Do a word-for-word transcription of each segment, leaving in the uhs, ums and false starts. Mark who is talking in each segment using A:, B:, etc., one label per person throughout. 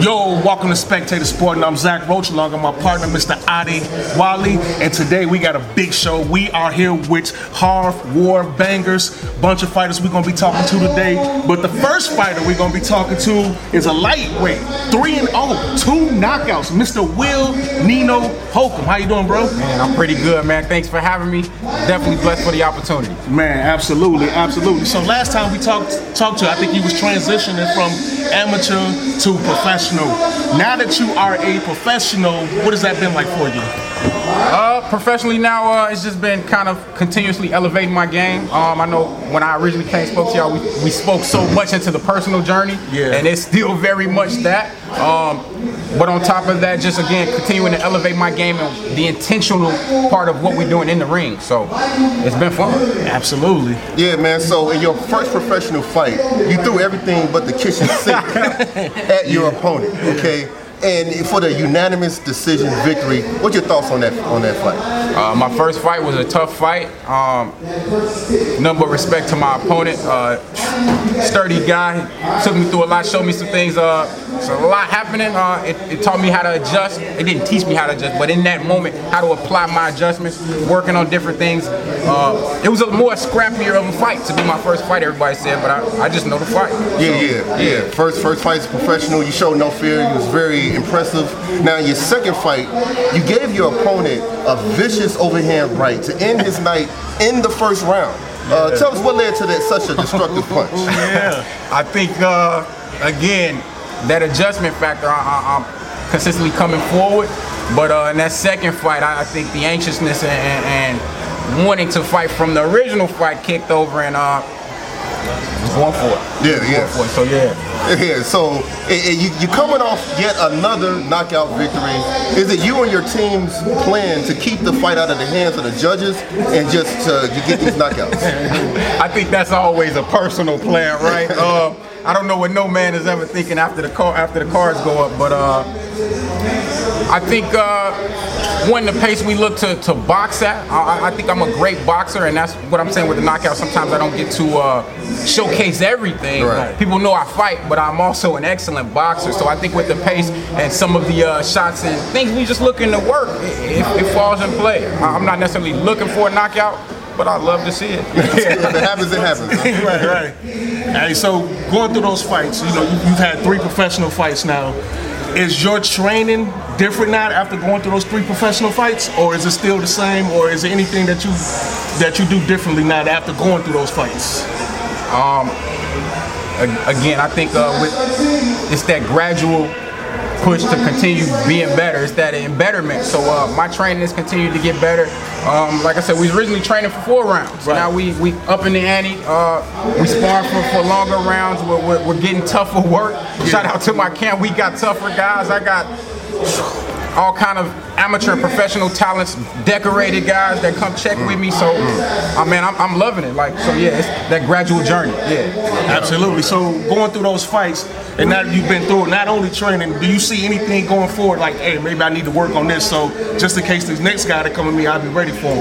A: Yo, welcome to Spectator Sport, and I'm Zach Roach, along with my partner, Mister Adi Wali, and today we got a big show. We are here with Harv War Bangers, bunch of fighters we're going to be talking to today, but the first fighter we're going to be talking to is a lightweight, three and oh, two knockouts, Mister Will Nino Holcomb. How you doing, bro?
B: Man, I'm pretty good, man. Thanks for having me. Definitely blessed for the opportunity.
A: Man, absolutely, absolutely. So last time we talked talked to you, I think you was transitioning from amateur to professional. Now that you are a professional, what has that been like for you?
B: Uh, professionally now, uh, it's just been kind of continuously elevating my game. Um, I know when I originally came and spoke to y'all, we, we spoke so much into the personal journey,
A: yeah.
B: and it's still very much that. Um, but on top of that, just again, continuing to elevate my game and the intentional part of what we're doing in the ring. So it's been fun.
A: Absolutely.
C: Yeah, man. So in your first professional fight, you threw everything but the kitchen sink at your opponent, okay? And for the unanimous decision victory, what's your thoughts on that on that fight?
B: Uh, my first fight was a tough fight. Um, nothing but respect to my opponent. Uh, sturdy guy, took me through a lot, showed me some things. Uh, so a lot happening. Uh, it, it taught me how to adjust. It didn't teach me how to adjust, but in that moment, how to apply my adjustments, working on different things. Uh, it was a more scrappier of a fight to be my first fight, everybody said, but I, I just know the fight.
C: Yeah, yeah, yeah. First, first fight is professional. You showed no fear. You was very impressive. Now, in your second fight, you gave your opponent a vicious overhand right to end his night in the first round. Uh, yeah. Tell us what led to that such a destructive punch.
B: Yeah, I think uh, again that adjustment factor. I, I, I'm consistently coming forward, but uh, in that second fight, I, I think the anxiousness and, and, and wanting to fight from the original fight kicked over and uh, was going for it.
C: Yeah, yeah.
B: For it. So yeah.
C: Yeah, so it, it, you, you're coming off yet another knockout victory. Is it you and your team's plan to keep the fight out of the hands of the judges and just uh, you get these knockouts?
B: I think that's always a personal plan, right? uh, I don't know what no man is ever thinking after the car after the cards go up, but uh, I think uh, one, the pace we look to, to box at. I, I think I'm a great boxer, and that's what I'm saying with the knockout. Sometimes I don't get to uh, showcase everything.
C: Right.
B: People know I fight, but I'm also an excellent boxer. So I think with the pace and some of the uh, shots and things we just looking to work, it, it, it falls in play. I'm not necessarily looking for a knockout, but I love to see it.
C: If it happens, it happens. Huh?
A: Right, right. Hey, so going through those fights, you know, you, you've had three professional fights now. Is your training different now after going through those three professional fights, or is it still the same, or is there anything that you that you do differently now after going through those fights?
B: Um, again, I think uh, with it's that gradual push to continue being better. It's that embetterment. So uh, my training has continued to get better. Um, like I said, we was originally training for four rounds. Right. Now we we up in the ante. Uh, we spar for, for longer rounds. We're, we're, we're getting tougher work. Yeah. Shout out to my camp. We got tougher guys. I got all kind of amateur and professional talents, decorated guys that come check with me. So, I mean, I'm, I'm loving it. Like, so yeah, it's that gradual journey. Yeah,
A: absolutely. So going through those fights, and now that you've been through it, not only training, do you see anything going forward? Like, hey, maybe I need to work on this. So just in case this next guy that come at me, I'll be ready for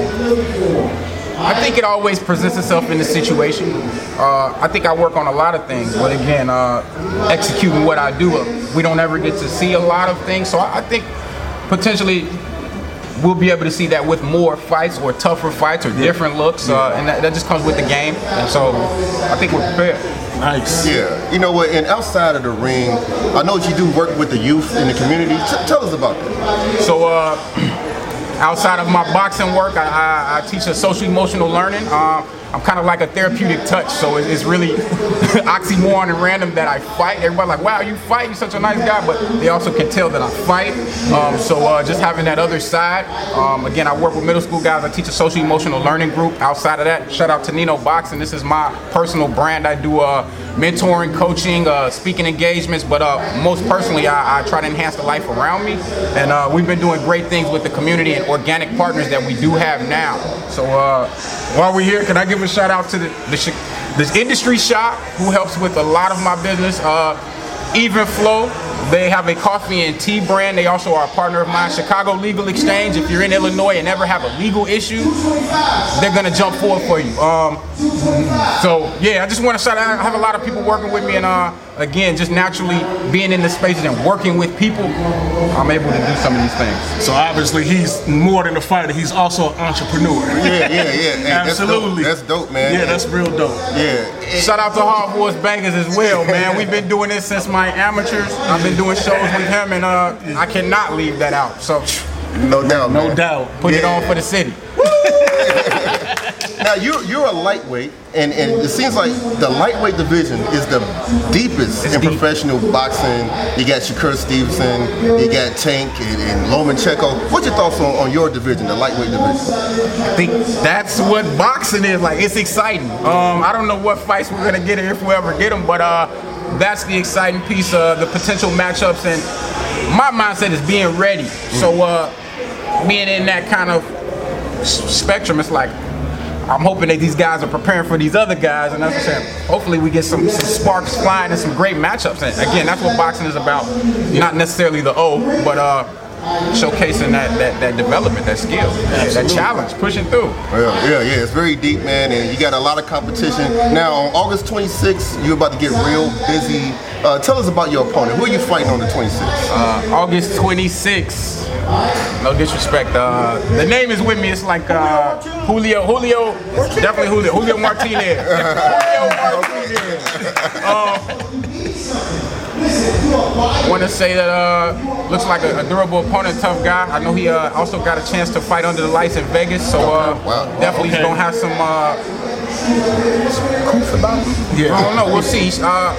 A: him.
B: I think it always presents itself in the situation. Uh, I think I work on a lot of things, but again, uh, executing what I do, we don't ever get to see a lot of things. So I, I think potentially we'll be able to see that with more fights or tougher fights or different looks, uh, and that, that just comes with the game. And so I think we're prepared.
A: Nice.
C: Yeah. You know what? And outside of the ring, I know that you do work with the youth in the community. T- tell us about that.
B: So. Uh, Outside of my boxing work, I, I, I teach a social emotional learning. Uh, I'm kind of like a therapeutic touch, so it's really oxymoron and random that I fight. Everybody's like, wow, you fight, you're such a nice guy, but they also can tell that I fight. Um, so uh, just having that other side. Um, again, I work with middle school guys. I teach a social emotional learning group. Outside of that, shout out to Nino Boxing. This is my personal brand. I do uh, mentoring, coaching, uh, speaking engagements, but uh, most personally, I, I try to enhance the life around me. And uh, we've been doing great things with the community and organic partners that we do have now. So uh, while we're here, can I give a shout out to the, the this industry shop who helps with a lot of my business. Uh, Even Flow, they have a coffee and tea brand. They also are a partner of mine. Chicago Legal Exchange. If you're in Illinois and ever have a legal issue, they're gonna jump forward for you. Um, so yeah, I just want to shout out. I have a lot of people working with me, and uh, again, just naturally being in the spaces and working with people, I'm able to do some of these things.
A: So obviously he's more than a fighter, he's also an entrepreneur.
C: Yeah, yeah, yeah. Hey,
A: Absolutely.
C: That's dope. That's dope, man.
A: Yeah, that's real dope.
C: Yeah.
B: Shout out to Hard Wars Bangers as well, man. We've been doing this since my amateurs. I've been doing shows with him, and uh, I cannot leave that out. So,
C: No doubt,
A: No
C: man.
A: doubt.
B: put it
C: Yeah.
B: on for the city.
C: Now you're you're a lightweight, and, and it seems like the lightweight division is the deepest
B: It's
C: in
B: deep.
C: professional boxing. You got Shakur Stevenson, you got Tank and, and Lomachenko. What's your thoughts on, on your division, the lightweight division?
B: I think that's what boxing is like. It's exciting. Um, I don't know what fights we're gonna get if we ever get them, but uh, that's the exciting piece of the potential matchups. And my mindset is being ready. So uh, being in that kind of s- spectrum, it's like I'm hoping that these guys are preparing for these other guys, and that's what I'm saying. Hopefully, we get some, some sparks flying and some great matchups. And again, that's what boxing is about. Not necessarily the O, but uh, showcasing that, that that development, that skill, that, that challenge, pushing through.
C: Yeah, yeah, yeah. It's very deep, man, and you got a lot of competition. Now, on August twenty-sixth, you're about to get real busy. Uh, tell us about your opponent. Who are you fighting on the twenty-sixth?
B: Uh, August twenty-sixth. No disrespect. Uh, the name is with me. It's like uh, Julio. Julio. It's definitely Julio. Julio Martinez. Julio Martinez. I want to say that uh, looks like a, a durable opponent, tough guy. I know he uh, also got a chance to fight under the lights in Vegas, so uh,
C: Wow.
B: definitely
A: Okay.
B: he's gonna have some uh, proof about him.
A: Yeah.
B: I don't know. We'll see. Uh,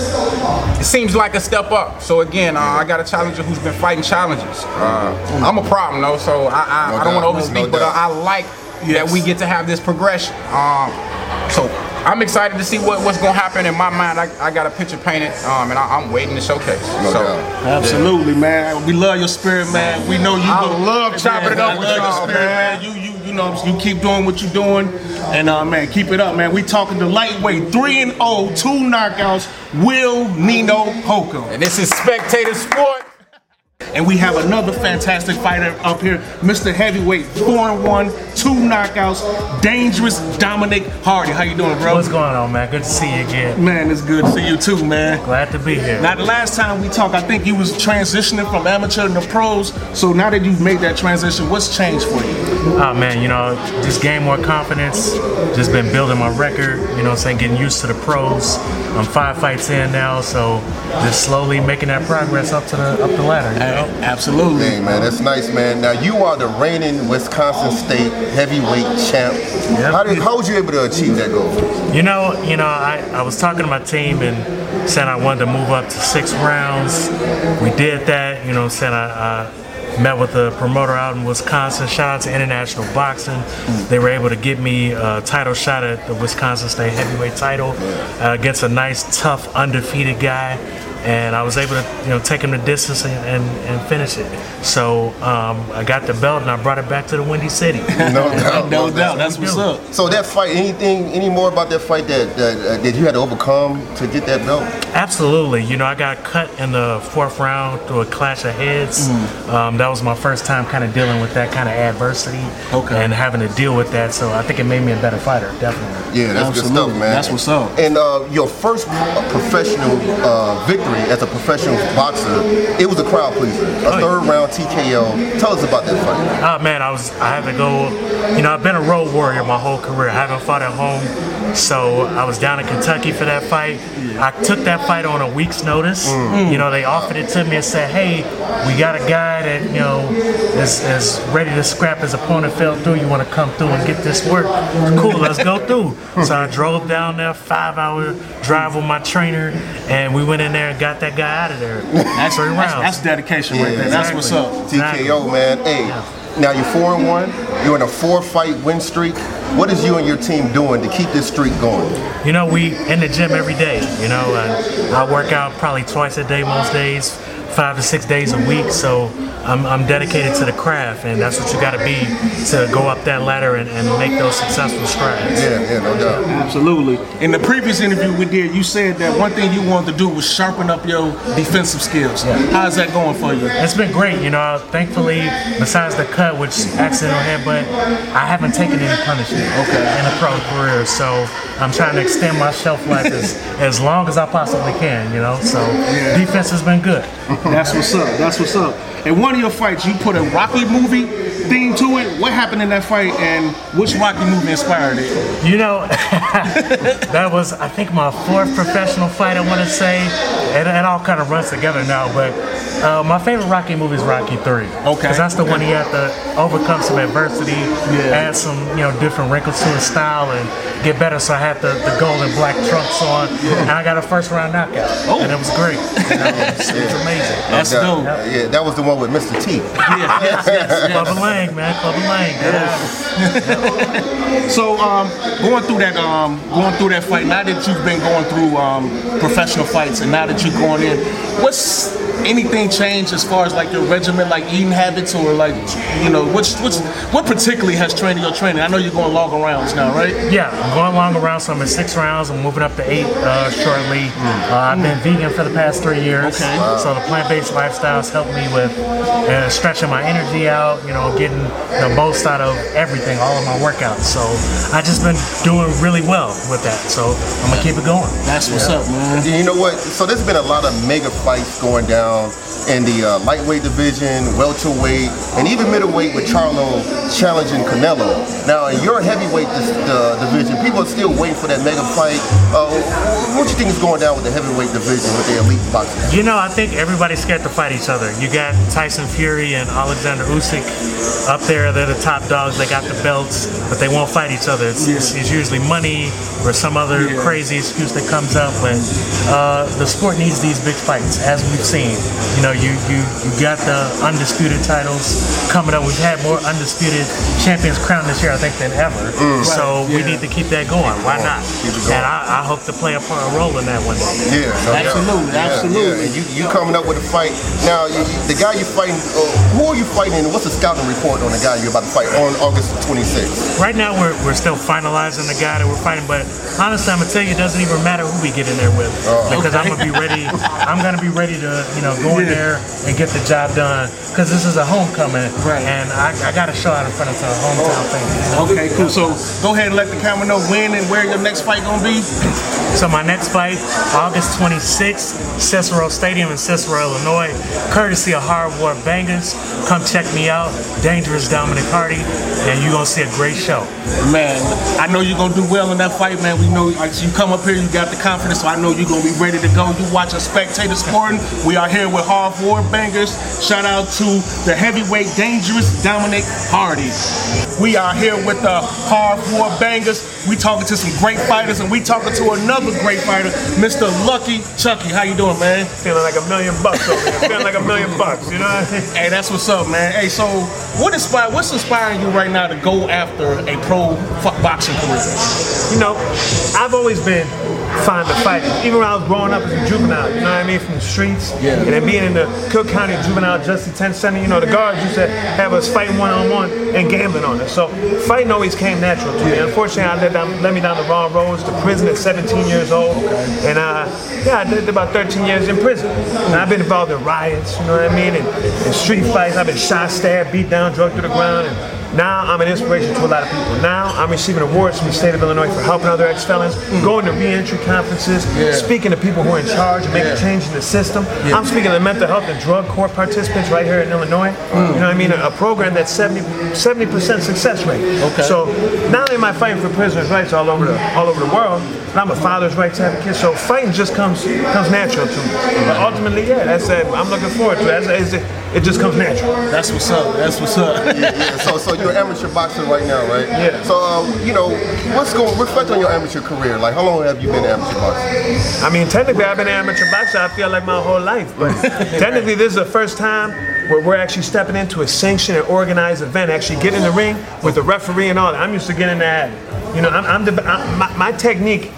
B: it seems like a step up. So again, uh, I got a challenger who's been fighting challenges. Uh, I'm a problem though, so I, I,
C: No
B: I don't
C: doubt.
B: want to overspeak,
C: No
B: but uh,
C: doubt.
B: I like
A: Yes.
B: that we get to have this progression. Um, so I'm excited to see what, what's going to happen. In my mind, I, I got a picture painted, um, and I, I'm waiting to showcase.
C: No
B: so,
C: doubt.
A: Absolutely, man. We love your spirit, man. We know you.
B: I
A: go-
B: love chopping it up
A: I
B: with
A: love your
B: y'all,
A: spirit,
B: man.
A: You, you, you know, you keep doing what you're doing, and uh, man, keep it up, man. We talking to lightweight, three and oh, two knockouts, Will Nino Holcomb.
B: And this is Spectator Sport.
A: And we have another fantastic fighter up here, Mister Heavyweight, four and one, two knockouts, Dangerous Dominic Hardy. How you doing, bro?
D: What's going on, man? Good to see you again.
A: Man, it's good to see you too, man.
D: Glad to be here.
A: Now, the last time we talked, I think you was transitioning from amateur to pros. So now that you've made that transition, what's changed for you?
D: Oh man, you know, just gain more confidence. Just been building my record. You know, what I'm saying, getting used to the pros. I'm five fights in now, so just slowly making that progress up to the up the ladder. You know?
A: Absolutely.
C: Hey, man, that's nice, man. Now, you are the reigning Wisconsin State heavyweight champ. How, did, how was you able to achieve that goal?
D: You know, you know, I, I was talking to my team and said I wanted to move up to six rounds. We did that. You know, said I. I met with the promoter out in Wisconsin. Shout out to International Boxing. They were able to get me a title shot at the Wisconsin State heavyweight title uh, against a nice, tough, undefeated guy. And I was able to, you know, take him the distance and, and, and finish it. So um, I got the belt and I brought it back to the Windy City.
C: No doubt.
A: No doubt. That's
D: we
A: what's
D: do.
A: up.
C: So that fight, anything, any more about that fight that that, uh, that you had to overcome to get that belt?
D: Absolutely. You know, I got cut in the fourth round through a clash of heads. Um, that was my first time kind of dealing with that kind of adversity
A: Okay.
D: and having to deal with that. So I think it made me a better fighter, definitely.
C: Yeah, that's good
A: Absolutely.
C: stuff, man.
A: That's what's up.
C: And uh, your first uh, professional uh, victory as a professional boxer, it was a crowd pleaser, a
D: Oh,
C: third round T K O. Tell us about that fight.
D: Oh man, I was I had to go. You know, I've been a road warrior my whole career. I haven't fought at home, so I was down in Kentucky for that fight. I took that fight on a week's notice. You know, they offered it to me and said, "Hey, we got a guy that you know is, is ready to scrap. His opponent fell through. You want to come through and get this work? Cool, let's go through." So I drove down there, five-hour drive with my trainer, and we went in there and got that guy out of there.
A: That's,
D: Three
A: that's,
D: rounds.
A: that's dedication right there. That's what's up.
C: T K O, man. Hey, now you're four and one. You're in a four-fight win streak. What is you and your team doing to keep this streak going?
D: You know, we in the gym every day, you know, and I work out probably twice a day most days, five to six days a week. So I'm, I'm dedicated to the craft, and that's what you got to be to go up that ladder and, and make those successful strides.
C: Yeah, yeah, no doubt.
A: Absolutely. In the previous interview we did, you said that one thing you wanted to do was sharpen up your defensive skills.
D: Yeah.
A: How's that going for you?
D: It's been great, you know. Thankfully, besides the cut, which accidental headbutt, I haven't taken any punishment
A: Okay.
D: in a pro career. So I'm trying to extend my shelf life as, as long as I possibly can, you know. So
A: Yeah.
D: defense has been good.
A: That's what's up. That's what's up. In one of your fights, you put a Rocky movie theme to it. What happened in that fight, and which Rocky movie inspired it?
D: You know, that was, I think, my fourth professional fight, I want to say. It, it all kind of runs together now, but uh, my favorite Rocky movie is Rocky three.
A: Okay.
D: Because that's the one he had to overcome some adversity,
A: Yeah.
D: add some, you know, different wrinkles to his style, and get better. So I had the, the gold and black trunks on, and I got a first round knockout.
A: Oh.
D: And it was great. You know, it, was, it was amazing.
A: That's
C: No
A: dope.
C: doubt. Yeah, that was the one with Mister T.
A: Yeah, yes, yes,
D: Clubber Lang, man, Clubber Lang.
A: yes. So, um, going through that, um, going through that fight. Now that you've been going through um, professional fights, and now that you're going in, what's anything changed as far as like your regimen, like eating habits, or like, you know, what's what's what particularly has trained your training? I know you're going longer rounds now, right?
D: Yeah, I'm going long around, so I'm at six rounds. I'm moving up to eight uh, shortly. Uh, I've been vegan for the past three years.
A: Okay.
D: So the plant-based lifestyle has helped me with uh, stretching my energy out, you know, getting the most out of everything, all of my workouts. So I just been doing really well with that. So I'm gonna keep it going.
A: That's what's up, man.
C: You know what? So there's been a lot of mega fights going down in the uh, lightweight division, welterweight, and even middleweight with Charlo challenging Canelo. Now in your heavyweight dis- uh, division, people are still waiting for that mega fight. Uh, what do you think is going down with the heavyweight division with the elite boxers?
D: You know, I think everybody's scared to fight each other. You got Tyson Fury and Alexander Usyk up there. They're the top dogs. They got the belts, but they won't fight each other. It's, it's, it's usually money or some other
A: Yeah.
D: crazy excuse that comes up. But uh, the sport needs these big fights, as we've seen. You know, you you you got the undisputed titles coming up. We've had more undisputed champions crowned this year, I think, than ever. So we
A: yeah.
D: need to keep that going. Why not?
C: Keep it going.
D: And I, I hope to play a part, a role in that one day.
C: Yeah, no doubt.
A: Absolutely,
C: Yeah,
A: absolutely.
C: yeah. And you you coming up with a fight now? You, you- the guy you fighting, uh, who are you fighting? And what's the scouting report on the guy you're about to fight on August twenty-sixth?
D: Right now, we're, we're still finalizing the guy that we're fighting, but honestly, I'm gonna tell you, it doesn't even matter who we get in there with, because I'm gonna be ready. I'm gonna be ready to, you know, go in there and get the job done, because this is a homecoming,
A: Right.
D: and I, I got to show out in front of some hometown fans.
A: Okay, cool. So go ahead and let the camera know when and where your next fight gonna be.
D: So my next fight, August twenty-sixth, Cicero Stadium in Cicero, Illinois, courtesy of Hard War Bangers. Come check me out, Dangerous Dominic Hardy, and you're gonna see a great show.
A: Man, I know you're gonna do well in that fight, man. We know like, you come up here, you got the confidence, so I know you're gonna be ready to go. You watch a Spectator Sporting. We are here with Hard War Bangers. Shout out to the heavyweight Dangerous Dominic Hardy. We are here with the Hard War Bangers. We talking to some great fighters, and we talking to another great fighter, Mister Lucky Chucky. How you doing, man?
E: Feeling like a million bucks over here. Feeling like a million bucks, you know what I mean?
A: Hey, that's what's up, man. Hey, so what inspire, what's inspiring you right now to go after a pro f- boxing career?
E: You know, I've always been fond of fighting. Even when I was growing up as a juvenile, you know what I mean, from the streets.
A: Yeah.
E: And then being in the Cook County Juvenile Justice Detention Center, you know, the guards used to have us fighting one-on-one and gambling on us. So fighting always came natural to me. Unfortunately, I led, down, led me down the wrong roads to prison at seventeen years old. And uh, yeah, I did about thirteen years in prison. And I've been involved in riots, you know what I mean, and, and street fights. I've been shot, stabbed, beat down, drugged to the ground. And now I'm an inspiration to a lot of people. Now I'm receiving awards from the state of Illinois for helping other ex-felons, going to re-entry conferences, speaking to people who are in charge and making
A: Yeah.
E: change in the system. I'm speaking to mental health and drug court participants right here in Illinois. You know what I mean? A, a program that's seventy percent success rate.
A: Okay.
E: So not only am I fighting for prisoners' rights all over the all over the world, but I'm a father's rights advocate. So fighting just comes comes natural to me. But ultimately, yeah, that's it. I'm looking forward to it. That's, it. It just comes natural.
A: That's what's up. That's what's up.
C: Yeah, yeah. So, so you're an amateur boxer right now, right?
E: Yeah.
C: So, uh, you know, what's going? Reflect on your amateur career. Like, how long have you been an amateur boxer?
E: I mean, technically, I've been an amateur boxer, I feel like my whole life. But technically, this is the first time where we're actually stepping into a sanctioned and organized event, actually getting in the ring with the referee and all that. I'm used to getting that. You know, I'm, I'm the, I, my, my technique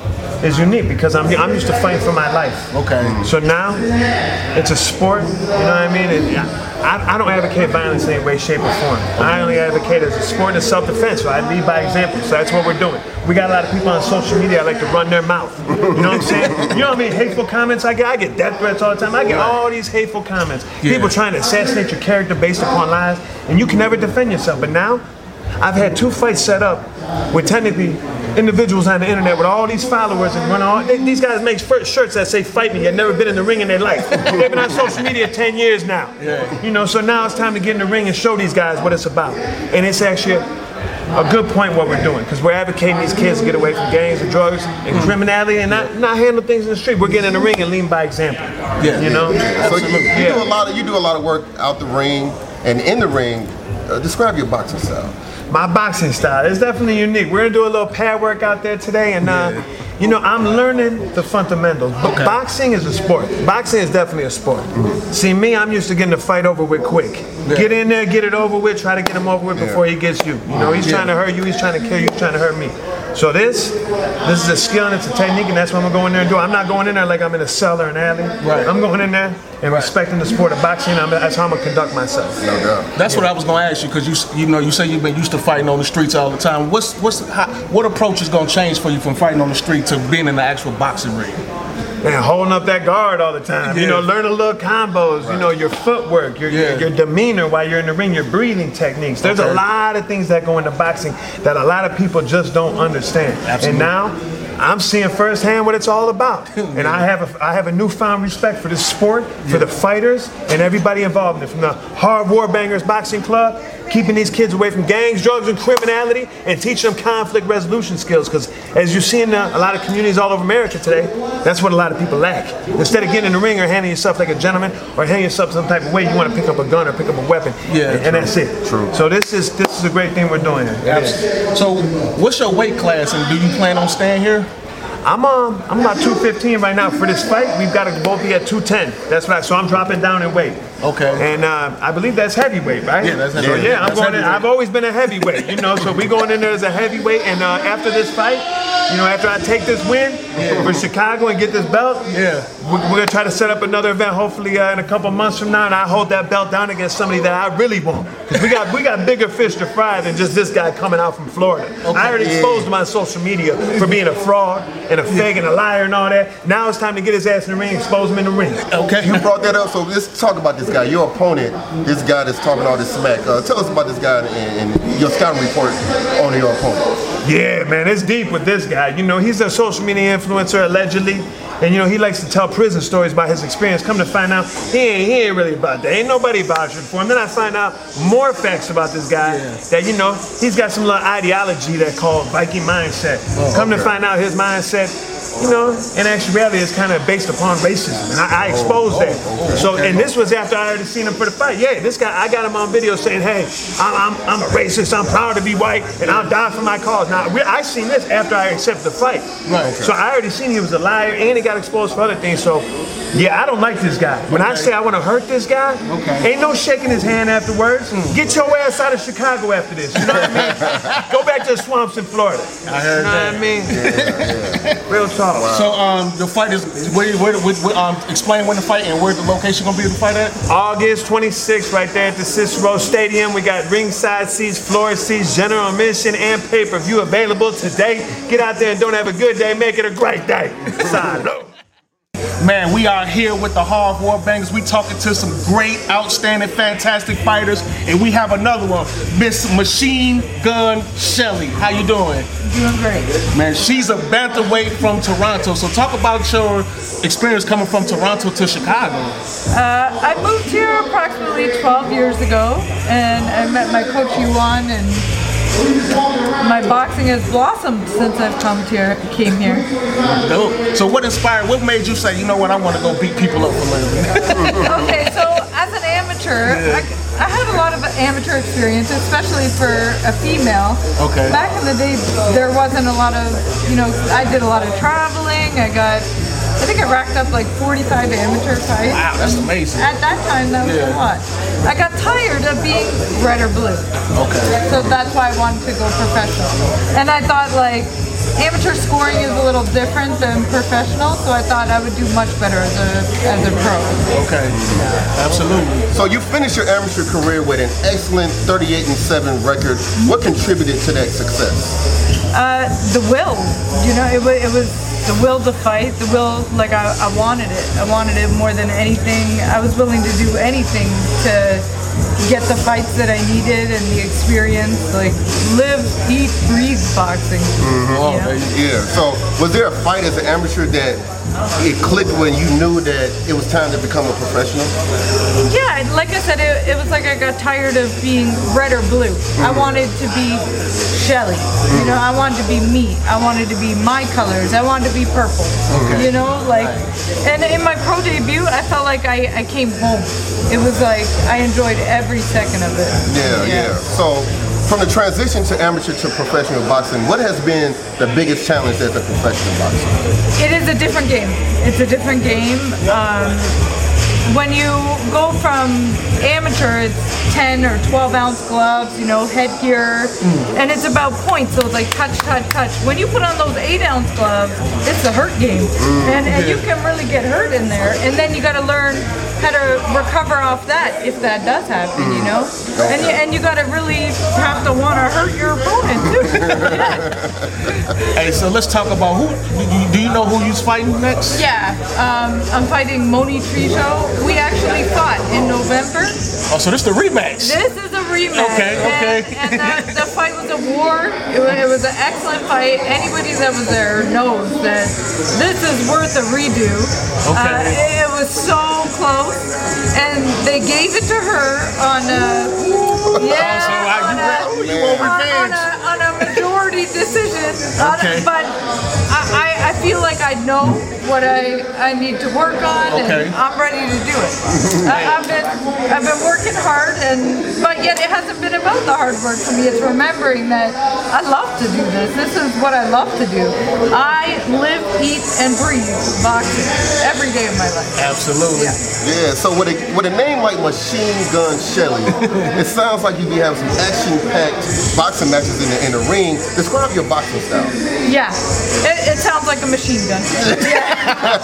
E: is unique because I'm I'm used to fighting for my life.
A: Okay.
E: So now it's a sport. You know what I mean? And I, I don't advocate violence in any way, shape, or form. I only advocate as a sport and self-defense. So I lead by example. So that's what we're doing. We got a lot of people on social media that like to run their mouth. You know what I'm saying? You know how many hateful comments I get? I get death threats all the time. I get all these hateful comments.
A: Yeah.
E: People trying to assassinate your character based upon lies, and you can never defend yourself. But now, I've had two fights set up with technically individuals on the internet with all these followers and run all. They, these guys make shirts that say "Fight me." They've never been in the ring in their life. They've been on social media ten years now.
A: Yeah.
E: You know, so now it's time to get in the ring and show these guys what it's about. And it's actually a, a good point what we're doing because we're advocating these kids to get away from gangs and drugs and criminality and not not handle things in the street. We're getting in the ring and leading by example.
A: Yeah.
E: You know.
C: So you, you
E: Yeah.
C: do a lot of you do a lot of work out the ring and in the ring. Uh, describe your boxing style.
E: My boxing style is definitely unique. We're gonna do a little pad work out there today, and uh, you know, I'm learning the fundamentals. But
A: Okay.
E: boxing is a sport. Boxing is definitely a sport. Mm-hmm. See, me, I'm used to getting the fight over with quick.
A: Yeah.
E: Get in there, get it over with, try to get him over with
C: Yeah.
E: before he gets you. You know, he's
A: Yeah.
E: trying to hurt you, he's trying to kill you, he's trying to hurt me. So this, this is a skill and it's a technique, and that's what I'm gonna go in there and do. I'm not going in there like I'm in a cell or an alley.
A: Right.
E: I'm going in there and respecting the sport of boxing. I'm, that's how I'm gonna conduct myself.
C: No doubt.
A: That's what I was gonna ask you because you s- you know you say you've been used to fighting on the streets all the time. What's what's how, what approach is gonna change for you from fighting on the street to being in the actual boxing ring?
E: Man, holding up that guard all the time. You
A: Yeah.
E: know, learning little combos. You know, your footwork, your,
A: Yeah.
E: your your demeanor while you're in the ring, your breathing techniques. There's
A: Okay.
E: a lot of things that go into boxing that a lot of people just don't understand.
A: Absolutely.
E: And now, I'm seeing firsthand what it's all about. And I have a I have a newfound respect for this sport, for the fighters, and everybody involved in it. From the Hard War Bangers Boxing Club, keeping these kids away from gangs, drugs, and criminality, and teaching them conflict resolution skills. Because as you see in uh, a lot of communities all over America today, that's what a lot of people lack. Instead of getting in the ring or handling yourself like a gentleman or handling yourself some type of way, you want to pick up a gun or pick up a weapon.
A: Yeah,
E: and, and that's it.
C: True.
E: So this is this is a great thing we're doing here. It is.
A: So, what's your weight class, and do you plan on staying here?
E: I'm um I'm about two fifteen right now for this fight. We've got to both be at two ten. That's right. So I'm dropping down in weight.
A: Okay.
E: And uh, I believe that's heavyweight, right?
A: Yeah, that's
E: So
A: heavyweight.
E: yeah, I'm
A: That's
E: going. In,
A: heavyweight.
E: I've always been a heavyweight, you know. So we going in there as a heavyweight, and uh, after this fight, you know, after I take this win for Chicago and get this belt,
A: Yeah.
E: we're, we're gonna try to set up another event, hopefully uh, in a couple months from now, and I hold that belt down against somebody that I really want. 'Cause we got we got bigger fish to fry than just this guy coming out from Florida. I already exposed him on social media for being a fraud and a fake and a liar and all that. Now it's time to get his ass in the ring, expose him in the ring.
A: Okay.
C: You brought that up, so let's talk about this guy. Your opponent, this guy that's talking all this smack. Uh, tell us about this guy and, and your scouting report on your opponent.
E: Yeah, man, it's deep with this guy. You know, he's a social media influencer allegedly, and you know he likes to tell prison stories about his experience. Come to find out, he ain't, he ain't really about that. Ain't nobody vouching for him. Then I find out more facts about this guy that you know he's got some little ideology that called Viking mindset. Come to find out, his mindset, you know, in actuality, is kind of based upon racism, and I, I exposed that. So, and this was after I already seen him for the fight. Yeah, this guy, I got him on video saying, "Hey, I'm, I'm, I'm a racist. I'm proud to be white, and I'll die for my cause." Now, we- I seen this after I accepted the fight.
A: Right.
E: So I already seen he was a liar, and he got exposed for other things. So, yeah, I don't like this guy. When I say I want to hurt this guy,
A: Okay.
E: ain't no shaking his hand afterwards. Get your ass out of Chicago after this. You know what I mean? Go back to the swamps in Florida.
A: I heard
E: You know
A: that.
E: what I mean? Real talk.
A: So, um, the fight is where, where, where, where um, explain when the fight and where the location gonna be the fight at.
E: August twenty-sixth, right there at the Cicero Stadium. We got ringside seats, floor seats, general admission, and pay-per-view available today. Get out there and don't have a good day. Make it a great day. Sign up.
A: Man, we are here with the Hard War Bangers. We talking to some great, outstanding, fantastic fighters, and we have another one, Miss Machine Gun Shelly. How you doing?
F: Doing great.
A: Man, she's a bantamweight from Toronto. So talk about your experience coming from Toronto to Chicago.
F: Uh, I moved here approximately twelve years ago, and I met my coach Yuan, and my boxing has blossomed since I've come here, came here.
A: Dope. So what inspired, what made you say, you know what, I want to go beat people up for a living?
F: Okay, so as an amateur, I, I had a lot of amateur experience, especially for a female.
A: Okay.
F: Back in the day, there wasn't a lot of, you know, I did a lot of traveling. I got, I think I racked up like forty-five amateur fights.
A: Wow, that's amazing.
F: At that time, that was
A: Yeah.
F: a lot. I got tired of being red or blue.
A: Okay.
F: So that's why I wanted to go professional. And I thought, like, amateur scoring is a little different than professional, so I thought I would do much better as a as a pro.
A: Okay, absolutely.
C: So you finished your amateur career with an excellent thirty-eight and seven record. What contributed to that success?
F: Uh, the will, you know, it, wa- it was the will to fight, the will, like I, I wanted it. I wanted it more than anything. I was willing to do anything to get the fights that I needed and the experience, like live, eat, breathe boxing.
C: Mm-hmm.
A: Oh,
F: you know?
C: Yeah. So was there a fight as an amateur that it clicked when you knew that it was time to become a professional?
F: Yeah, like I said, it, it was like I got tired of being red or blue. I wanted to be Shelly. You know, I wanted to be me. I wanted to be my colors. I wanted to be purple. You know, like, and in my pro debut, I felt like I, I came home. It was like I enjoyed every second of it.
C: Yeah, yeah. So from the transition to amateur to professional boxing, what has been the biggest challenge as a professional boxer?
F: It is a different game. It's a different game. Um, when you go from amateur, it's ten or twelve ounce gloves, you know, headgear, mm. and it's about points, so it's like touch, touch, touch. When you put on those eight ounce gloves, it's a hurt game, mm. and, and you can really get hurt in there, and then you got to learn how to recover off that if that does happen, mm. you know, okay. and you, and you got to really have to want to hurt your opponent too. Yeah.
A: Hey, so let's talk about who, do you know who you's fighting next?
F: Yeah, um, I'm fighting Moni Trijo. We actually fought in November.
A: Oh, so this is the rematch?
F: This is a rematch.
A: Okay, okay.
F: And, and that, the fight was a war. It was, it was an excellent fight. Anybody that was there knows that this is worth a redo.
A: Okay.
F: Uh, it was so close. And they gave it to her on a, yeah,
A: Oh, so, uh,
F: on,
A: you,
F: a,
A: re- you want
F: on,
A: revenge?
F: on, a, on a majority decision. On
A: Okay.
F: a, but I, I, I feel like I know what I, I need to work on,
A: Okay.
F: and I'm ready to do it. I, I've been I've been working hard, and but yet it hasn't been about the hard work for me. It's remembering that I love to do this. This is what I love to do. I live, eat, and breathe boxing every day of my life.
A: Absolutely.
F: Yeah.
C: Yeah, so with a, with a name like Machine Gun Shelly, it sounds like you be having some action-packed boxing matches in the, in the ring. Describe your boxing style.
F: Yeah, it, it sounds like a machine gun. Yeah.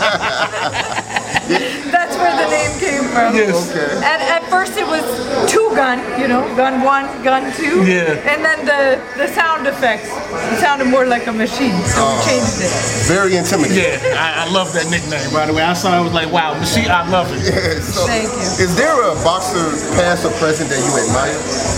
F: That's where the name came from.
A: Yes.
C: Okay.
F: And at first it was two gun, you know, gun one, gun two.
A: Yeah.
F: And then the, the sound effects, it sounded more like a machine, so we changed it.
C: Very intimidating.
A: Yeah, I, I love that nickname, by the way. I saw it, I was like, wow, machine, I love it.
C: Yeah, so
F: Thank you.
C: Is there a boxer, past or present, that you admire?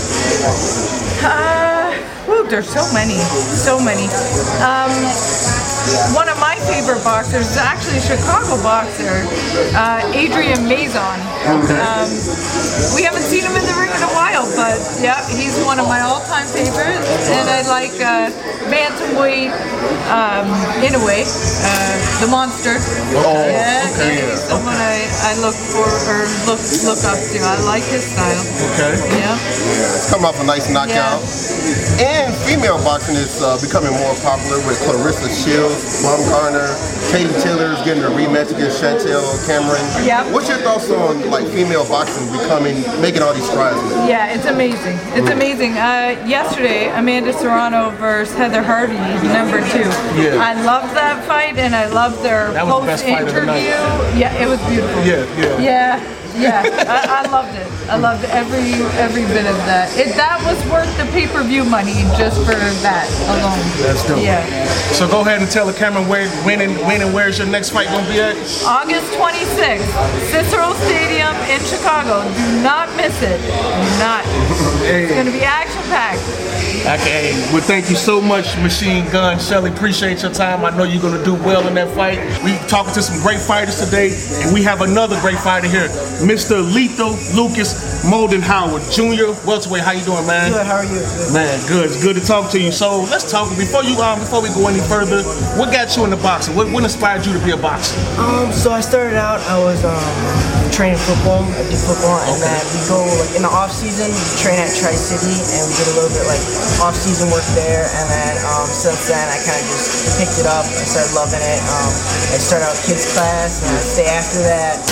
F: Uh, whew, there's so many, so many. Um, one of my favorite boxers is actually a Chicago boxer, uh, Adrian Mazon. Um, we haven't seen him in the ring in a while, but yeah, he's one of my all-time favorites. And I like uh, bantamweight um, Inoue, uh, the monster.
C: Oh,
F: yeah,
C: okay.
F: he's someone I, I look for or look look up to. I like his style.
A: Okay.
F: Yeah.
C: Yeah, it's come off a nice knockout. And female boxing is uh, becoming more popular with Clarissa Shields, Plum Garner, Katie Taylor's getting a rematch against Chantel Cameron.
F: Yep.
C: What's your thoughts on like female boxing becoming, making all these strides?
F: Yeah, it's amazing. It's amazing. Uh, yesterday, Amanda Serrano versus Heather Hardy, number two.
A: Yeah.
F: I loved that fight, and I loved their
A: That was the best fight of the
F: post-interview.
A: night.
F: Yeah, it was beautiful.
A: Yeah, yeah.
F: Yeah. Yeah, I, I loved it. I loved every every bit of that. It that was worth the pay-per-view money just for that alone.
A: That's dope.
F: Yeah.
A: So go ahead and tell the camera where, when, and when and where's your next fight gonna be at?
F: August twenty-sixth, Cicero Stadium in Chicago. Do not miss it. Do not. It's gonna be action-packed.
A: Okay, well, thank you so much, Machine Gun Shelly. Appreciate your time. I know you're gonna do well in that fight. We talking to some great fighters today, and we have another great fighter here, Mister Lethal Lucas Moldenhauer Junior Welterweight. How you doing, man?
G: Good. How are you? Good.
A: Man, good. It's good to talk to you. So let's talk before you um before we go any further. What got you into boxing? What, what inspired you to be a boxer?
G: Um. So I started out. I was um training football. I did football, and then we go like in the off season. We train at Tri City, and we did a little bit like off season work there. And then um since then, I kind of just picked it up. I started loving it. Um, I started out kids class, and I stay after that.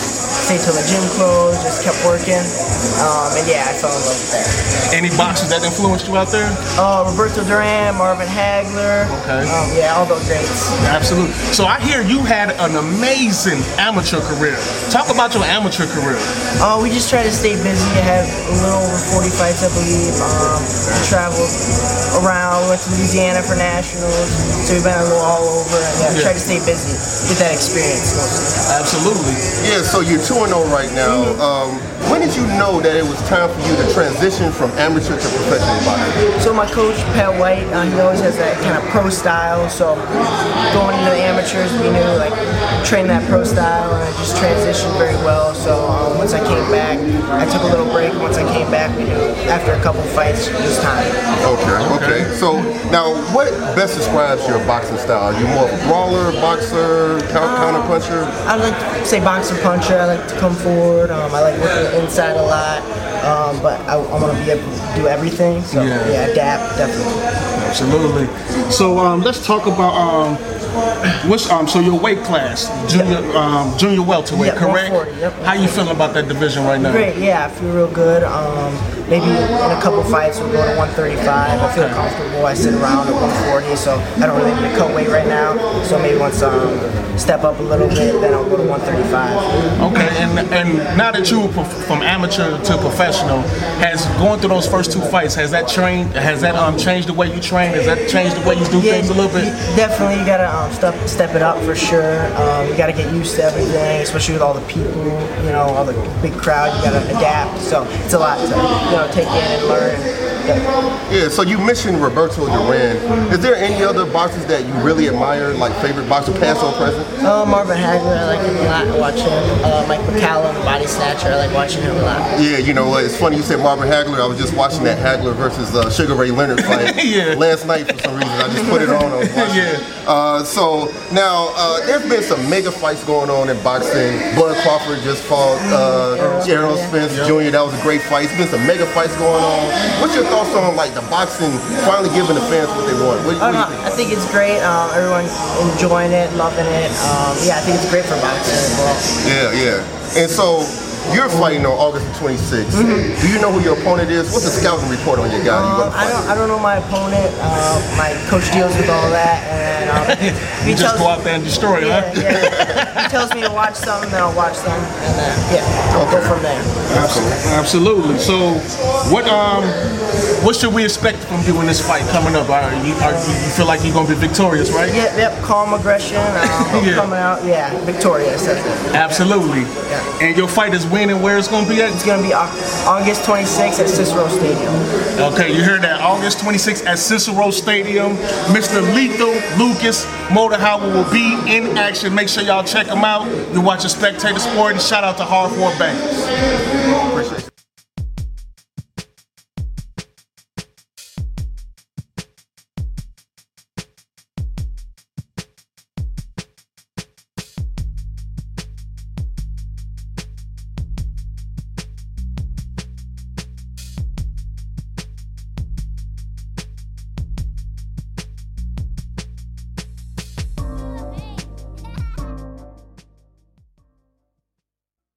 G: stayed till the gym closed, just kept working. Um, and yeah, I fell in love with that.
A: Any boxers that influenced you out there?
G: Uh, Roberto Duran, Marvin Hagler.
A: Okay.
G: Um, yeah, all those greats.
A: Absolutely. So I hear you had an amazing amateur career. Talk about your amateur career.
G: Uh, we just try to stay busy. I had a little over forty fights, I believe. Um, we traveled around, went to Louisiana for nationals, so we've been a little all over. And yeah,
A: Yeah.
G: try to stay busy, get that experience mostly.
A: Absolutely.
C: Yeah, so you're two and oh right now. Um, when did you know that it was time for you to transition from amateur to professional boxing?
G: So my coach, Pat White, uh, he always has that kind of pro style. So going into the amateurs, we knew like train that pro style, and I just transitioned very well. So um, once I came back, I took a little break. Once I came back, we knew after a couple fights, it was time.
C: Okay, okay. So now, what best describes your boxing style? Are you more of a brawler, boxer, count, counter puncher?
G: I like to say boxer puncher. I like to come forward. Um, I like working inside a lot, um, but I, I want to be able to do everything. So
A: Yeah.
G: yeah, adapt definitely.
A: Absolutely. So um, let's talk about um, what's um, so your weight class, junior um, junior welterweight,
G: Yep,
A: correct?
G: one forty, yep.
A: How you feeling about that division right now?
G: Great, yeah, I feel real good. Um, maybe in a couple fights we'll go to one thirty-five. I feel comfortable. I sit around at one forty, so I don't really need to cut weight right now. So maybe once um step up a little bit, then I'll go to one thirty-five.
A: Okay, and and now that you were prof- from amateur to professional, has going through those first two fights, has that trained, has that um changed the way you train? Has that changed the way you do things a little bit?
G: you- Definitely, you gotta um, step step it up for sure. Um, you gotta get used to everything, especially with all the people, you know, all the big crowd. You gotta adapt. So it's a lot to you know take in and learn.
C: Yeah, so you mentioned Roberto Duran. Is there any other boxers that you really admire, like favorite boxer, past or present?
G: Uh, Marvin Hagler, I like him a lot. I watch him. Uh, Mike McCallum, body snatcher, I like watching him a lot.
C: Yeah, you know what? It's funny you said Marvin Hagler. I was just watching that Hagler versus uh, Sugar Ray Leonard fight
A: Yeah.
C: last night for some reason. I just put it on. I was watching.
A: Yeah.
C: Uh, so now uh, there's been some mega fights going on in boxing. Bud Crawford just fought uh, Errol Spence Junior That was a great fight. There's been some mega fights going on. What's your thoughts on like the boxing finally giving the fans what they want? What, what
G: Oh,
C: do
G: no,
C: you think?
G: I think it's great. Um, everyone enjoying it, loving it. Um, yeah, I think it's great for boxing as well.
C: Yeah, yeah. And so you're fighting on August the twenty-sixth.
G: Mm-hmm.
C: Do you know who your opponent is? What's the scouting report on your guy you're
G: Um,
C: gonna
G: I
C: fight?
G: don't, I don't know my opponent. Uh, my coach deals with all that, and um,
A: You just go out there and destroy,
G: yeah,
A: huh?
G: yeah. He tells me to watch something, then I'll watch them, and then yeah, I'll go from there.
A: Absolutely. So, what um, what should we expect from you in this fight coming up? Are you, are you, you feel like you're gonna be victorious, right?
G: Yep, yep. Calm aggression. Um,
A: Yeah.
G: Coming out, yeah, victorious. That's it.
A: Absolutely.
G: Yeah.
A: And your fight is when and where it's gonna be at?
G: It's gonna be Au- August twenty-sixth at Cicero Stadium.
A: Okay, you heard that. August twenty-sixth at Cicero Stadium. Mister Lethal Lucas Motorhauer will be in action. Make sure y'all check him out. You're watching Spectator Sport, and shout out to Hard War Bank.
C: Appreciate it.